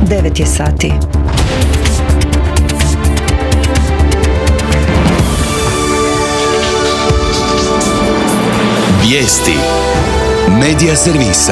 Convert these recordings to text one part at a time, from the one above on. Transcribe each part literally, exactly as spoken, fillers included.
devet je sati. Vijesti Medija servisa.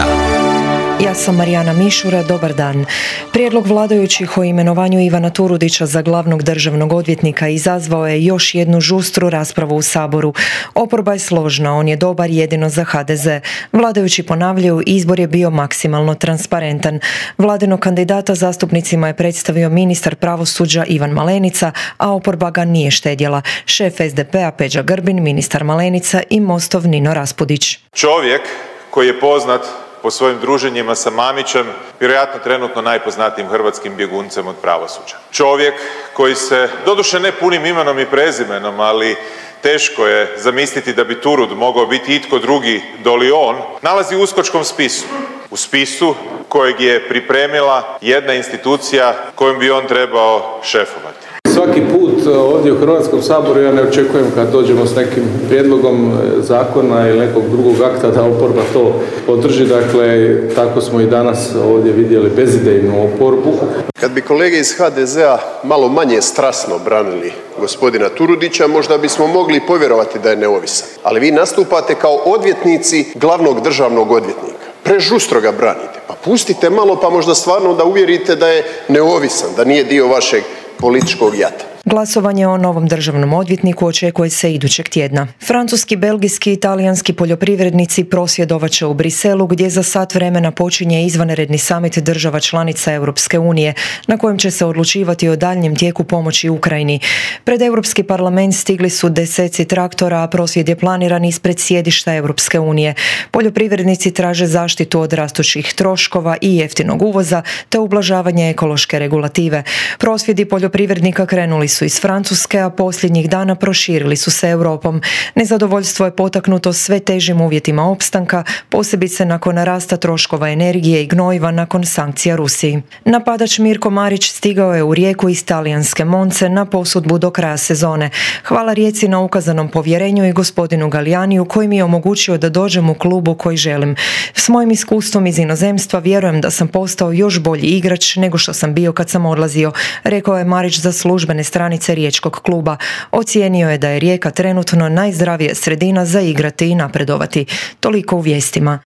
Ja sam Marijana Mišura, dobar dan. Prijedlog vladajućih o imenovanju Ivana Turudića za glavnog državnog odvjetnika izazvao je još jednu žustru raspravu u Saboru. Oporba je složna, on je dobar jedino za ha de ze. Vladajući ponavljaju, izbor je bio maksimalno transparentan. Vladinog kandidata zastupnicima je predstavio ministar pravosuđa Ivan Malenica, a oporba ga nije štedjela. Šef es de pe a Peđa Grbin, ministar Malenica i Mostov Nino Raspudić. Čovjek koji je poznat po svojim druženjima sa Mamićem, vjerojatno trenutno najpoznatijim hrvatskim bjeguncem od pravosuđa. Čovjek koji se, doduše ne punim imenom i prezimenom, ali teško je zamisliti da bi Turud mogao biti itko drugi doli on, nalazi u uskočkom spisu. U spisu kojeg je pripremila jedna institucija kojom bi on trebao šefovati. Svaki put ovdje u Hrvatskom saboru ja ne očekujem kad dođemo s nekim prijedlogom zakona ili nekog drugog akta da oporba to podrži. Dakle, tako smo i danas ovdje vidjeli bezidejnu oporbu. Kad bi kolege iz ha de ze a malo manje strasno branili gospodina Turudića, možda bismo mogli povjerovati da je neovisan. Ali vi nastupate kao odvjetnici glavnog državnog odvjetnika. Prežustro ga branite. Pa pustite malo pa možda stvarno da uvjerite da je neovisan, da nije dio vašeg političkog jata. Glasovanje o novom državnom odvjetniku očekuje se idućeg tjedna. Francuski, belgijski i talijanski poljoprivrednici prosvjedovat će u Briselu, gdje za sat vremena počinje izvanredni samit država članica Europske unije, na kojem će se odlučivati o daljnjem tijeku pomoći Ukrajini. Pred Europski parlament stigli su deseci traktora, a prosvjed je planiran ispred sjedišta Europske unije. Poljoprivrednici traže zaštitu od rastućih troškova i jeftinog uvoza, te ublažavanje ekološke regulative. Prosvjedi poljoprivrednika krenuli su iz Francuske, a posljednjih dana proširili su se Europom. Nezadovoljstvo je potaknuto sve težim uvjetima opstanka, posebice nakon rasta troškova energije i gnojiva nakon sankcija Rusiji. Napadač Mirko Marić stigao je u Rijeku iz talijanske Monce na posudbu do kraja sezone. Hvala Rijeci na ukazanom povjerenju i gospodinu Gallianiju koji mi je omogućio da dođem u klubu koji želim. S mojim iskustvom iz inozemstva vjerujem da sam postao još bolji igrač nego što sam bio kad sam odlazio, rekao je Marić za službene stranice riječkog kluba. Ocijenio je da je Rijeka trenutno najzdravija sredina za igrati i napredovati. Toliko u vijestima.